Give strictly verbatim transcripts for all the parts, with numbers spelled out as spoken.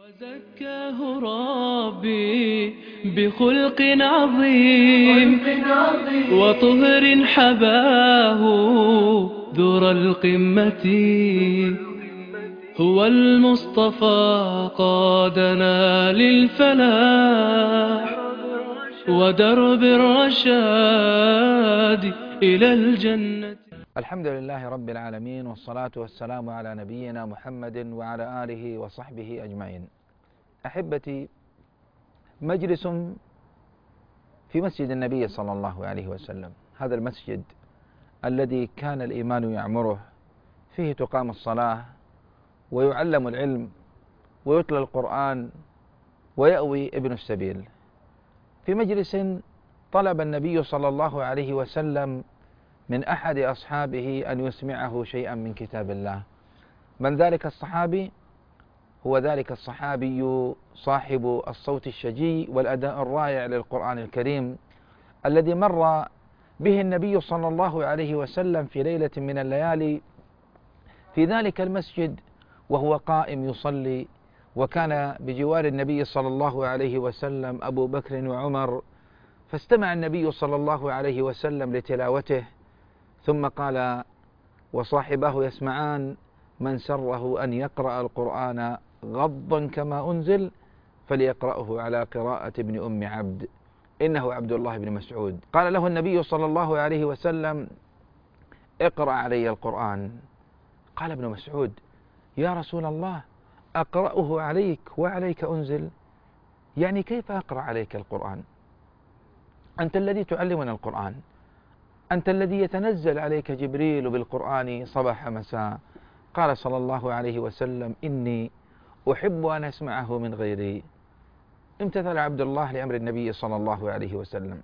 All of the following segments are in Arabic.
وزكاه ربي بخلق عظيم وطهر حباه ذر القمة. هو المصطفى قادنا للفلاح ودرب الرشاد إلى الجنة. الحمد لله رب العالمين، والصلاة والسلام على نبينا محمد وعلى آله وصحبه أجمعين. أحبتي، مجلس في مسجد النبي صلى الله عليه وسلم، هذا المسجد الذي كان الإيمان يعمره، فيه تقام الصلاة ويعلم العلم ويتلى القرآن ويأوي ابن السبيل. في مجلس طلب النبي صلى الله عليه وسلم من أحد أصحابه أن يسمعه شيئا من كتاب الله. من ذلك الصحابي؟ هو ذلك الصحابي صاحب الصوت الشجي والأداء الرائع للقرآن الكريم، الذي مر به النبي صلى الله عليه وسلم في ليلة من الليالي في ذلك المسجد وهو قائم يصلي، وكان بجوار النبي صلى الله عليه وسلم أبو بكر وعمر، فاستمع النبي صلى الله عليه وسلم لتلاوته، ثم قال وصاحباه يسمعان: من سره أن يقرأ القرآن غضا كما أنزل فليقرأه على قراءة ابن أم عبد، إنه عبد الله بن مسعود. قال له النبي صلى الله عليه وسلم: اقرأ علي القرآن. قال ابن مسعود: يا رسول الله، أقرأه عليك وعليك أنزل؟ يعني كيف أقرأ عليك القرآن؟ أنت الذي تعلمنا القرآن، أنت الذي يتنزل عليك جبريل بالقرآن صباح مساء. قال صلى الله عليه وسلم: إني أحب أن أسمعه من غيري. امتثل عبد الله لأمر النبي صلى الله عليه وسلم،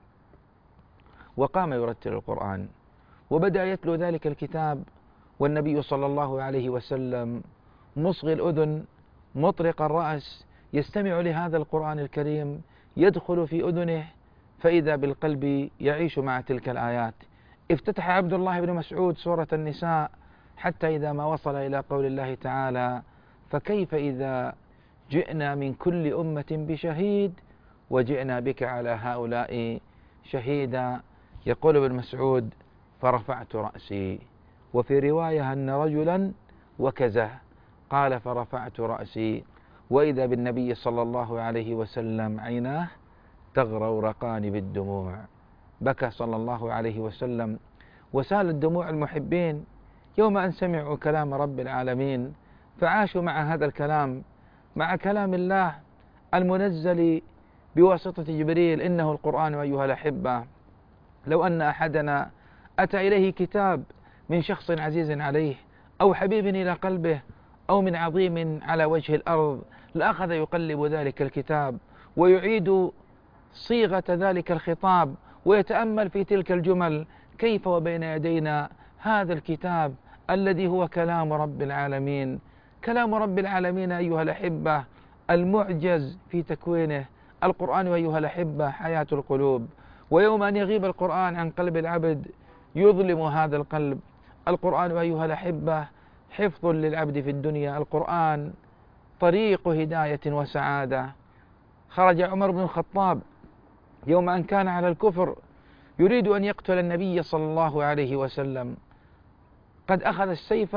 وقام يرتل القرآن، وبدأ يتلو ذلك الكتاب، والنبي صلى الله عليه وسلم مصغي الأذن مطرق الرأس يستمع لهذا القرآن الكريم، يدخل في أذنه فإذا بالقلب يعيش مع تلك الآيات. افتتح عبد الله بن مسعود سورة النساء حتى إذا ما وصل إلى قول الله تعالى: فكيف إذا جئنا من كل أمة بشهيد وجئنا بك على هؤلاء شهيدا. يقول ابن مسعود: فرفعت رأسي. وفي رواية أن رجلا وكزه، قال: فرفعت رأسي وإذا بالنبي صلى الله عليه وسلم عيناه تغرورقان بالدموع. بكى صلى الله عليه وسلم وسالت دموع المحبين يوم أن سمعوا كلام رب العالمين، فعاشوا مع هذا الكلام، مع كلام الله المنزل بواسطة جبريل، إنه القرآن أيها الأحبة. لو أن أحدنا أتى إليه كتاب من شخص عزيز عليه أو حبيب إلى قلبه أو من عظيم على وجه الأرض لأخذ يقلب ذلك الكتاب ويعيد صيغة ذلك الخطاب ويتأمل في تلك الجمل، كيف وبين يدينا هذا الكتاب الذي هو كلام رب العالمين. كلام رب العالمين أيها الأحبة المعجز في تكوينه. القرآن أيها الأحبة حياة القلوب، ويوم أن يغيب القرآن عن قلب العبد يظلم هذا القلب. القرآن أيها الأحبة حفظ للعبد في الدنيا. القرآن طريق هداية وسعادة. خرج عمر بن الخطاب يوم أن كان على الكفر يريد أن يقتل النبي صلى الله عليه وسلم، قد أخذ السيف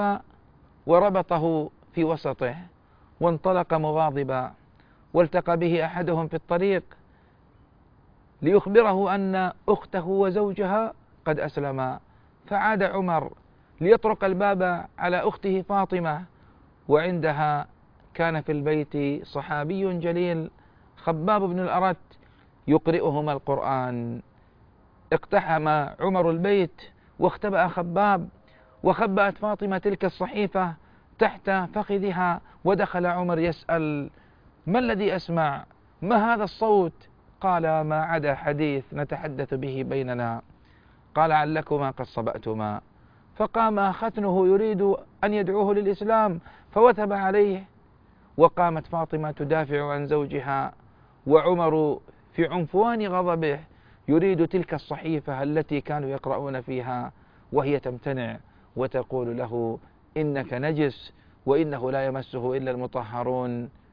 وربطه في وسطه وانطلق مغاضبا، والتقى به أحدهم في الطريق ليخبره أن أخته وزوجها قد أسلما، فعاد عمر ليطرق الباب على أخته فاطمة، وعندها كان في البيت صحابي جليل خباب بن الأرت يقرئهما القرآن. اقتحم عمر البيت واختبأ خباب، وخبأت فاطمة تلك الصحيفة تحت فخذها، ودخل عمر يسأل: ما الذي أسمع؟ ما هذا الصوت؟ قال: ما عدا حديث نتحدث به بيننا. قال: علكما قد صبأتما. فقام ختنه يريد أن يدعوه للإسلام فوثب عليه، وقامت فاطمة تدافع عن زوجها، وعمر في عنفوان غضبه يريد تلك الصحيفة التي كانوا يقرؤون فيها، وهي تمتنع وتقول له: إنك نجس وإنه لا يمسه إلا المطهرون.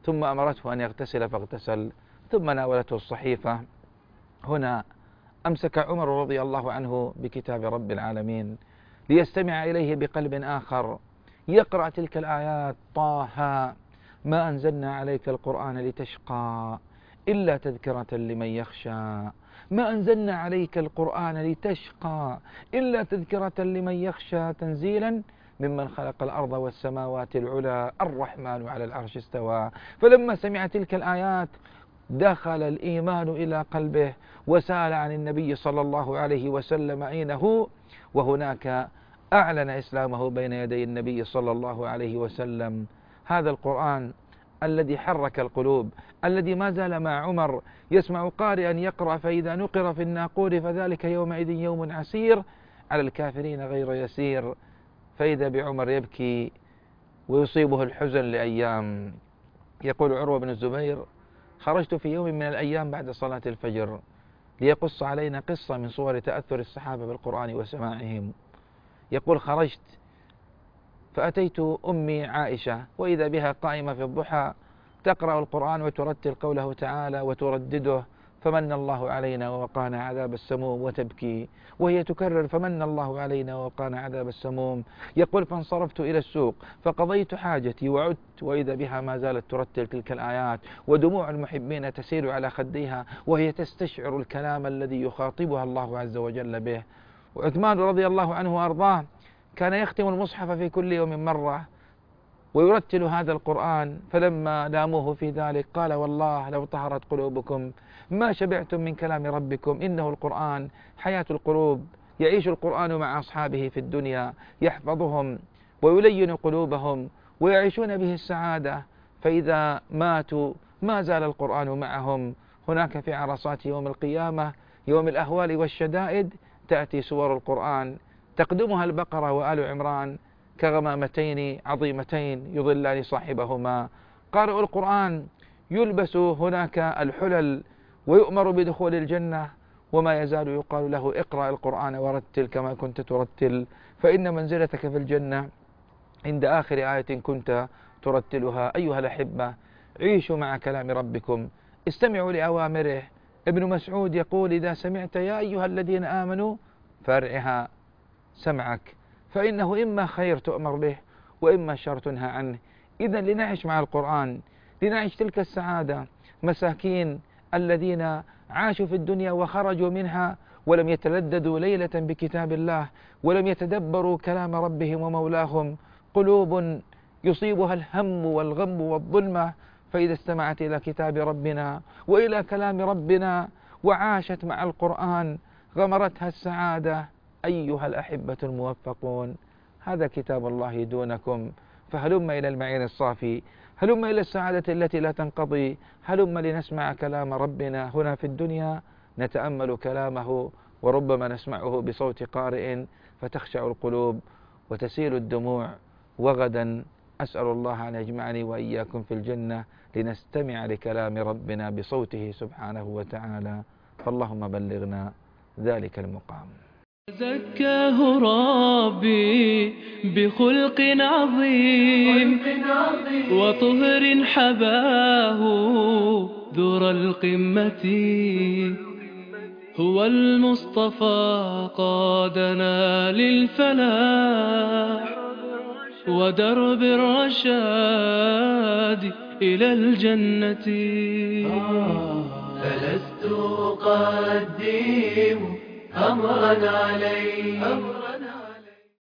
ثم أمرته أن يغتسل فاغتسل، ثم ناولته الصحيفة. هنا أمسك عمر رضي الله عنه بكتاب رب العالمين ليستمع إليه بقلب آخر، يقرأ تلك الآيات: طه ما أنزلنا عليك القرآن لتشقى إلا تذكرة لمن يخشى، ما أنزلنا عليك القرآن لتشقى إلا تذكرة لمن يخشى، تنزيلا ممن خلق الأرض والسماوات العلى، الرحمن على العرش استوى. فلما سمع تلك الآيات دخل الإيمان إلى قلبه وسأل عن النبي صلى الله عليه وسلم أين هو، وهناك أعلن إسلامه بين يدي النبي صلى الله عليه وسلم. هذا القرآن الذي حرك القلوب، الذي ما زال مع عمر يسمع قارئا يقرأ فإذا نقر في الناقور فذلك يومئذ يوم عسير على الكافرين غير يسير، فإذا بعمر يبكي ويصيبه الحزن لأيام. يقول عروة بن الزبير: خرجت في يوم من الأيام بعد صلاة الفجر ليقص علينا قصة من صور تأثر الصحابة بالقرآن وسماعهم. يقول: خرجت فأتيت أمي عائشة وإذا بها قائمة في الضحى تقرأ القرآن وترتل قوله تعالى وتردده: فمن الله علينا ووقانا عذاب السموم، وتبكي وهي تكرر: فمن الله علينا ووقانا عذاب السموم. يقول: فانصرفت إلى السوق فقضيت حاجتي وعدت وإذا بها ما زالت ترتل تلك الآيات، ودموع المحبين تسيل على خديها وهي تستشعر الكلام الذي يخاطبها الله عز وجل به. وعثمان رضي الله عنه وأرضاه كان يختم المصحف في كل يوم مرة ويرتل هذا القرآن، فلما لاموه في ذلك قال: والله لو طهرت قلوبكم ما شبعتم من كلام ربكم، إنه القرآن حياة القلوب، يعيش القرآن مع أصحابه في الدنيا، يحفظهم ويلين قلوبهم ويعيشون به السعادة، فإذا ماتوا ما زال القرآن معهم. هناك في عرصات يوم القيامة يوم الأهوال والشدائد تأتي سور القرآن تقدمها البقرة وآل عمران كغمامتين عظيمتين يظلان صاحبهما. قارئ القرآن يلبس هناك الحلل ويؤمر بدخول الجنة، وما يزال يقال له: اقرأ القرآن ورتل كما كنت ترتل، فإن منزلتك في الجنة عند آخر آية كنت ترتلها. أيها الأحبة، عيشوا مع كلام ربكم، استمعوا لأوامره. ابن مسعود يقول: إذا سمعت يا أيها الذين آمنوا فارعها سمعك، فإنه إما خير تؤمر به وإما شر تنهى عنه. إذن لنعيش مع القرآن، لنعيش تلك السعادة. مساكين الذين عاشوا في الدنيا وخرجوا منها ولم يتلذذوا ليلة بكتاب الله ولم يتدبروا كلام ربهم ومولاهم، قلوب يصيبها الهم والغم والظلمة، فإذا استمعت إلى كتاب ربنا وإلى كلام ربنا وعاشت مع القرآن غمرتها السعادة. أيها الأحبة الموفقون، هذا كتاب الله دونكم، فهلم إلى المعين الصافي، هلم إلى السعادة التي لا تنقضي، هلم لنسمع كلام ربنا هنا في الدنيا، نتأمل كلامه وربما نسمعه بصوت قارئ فتخشع القلوب وتسيل الدموع. وغدا أسأل الله أن يجمعني وإياكم في الجنة لنستمع لكلام ربنا بصوته سبحانه وتعالى، فاللهم بلغنا ذلك المقام. زكاه ربي بخلق عظيم وطهر حباه ذر القمة، هو المصطفى قادنا للفلاح ودرب الرشاد إلى الجنة. فلست أقدم أمرا عليه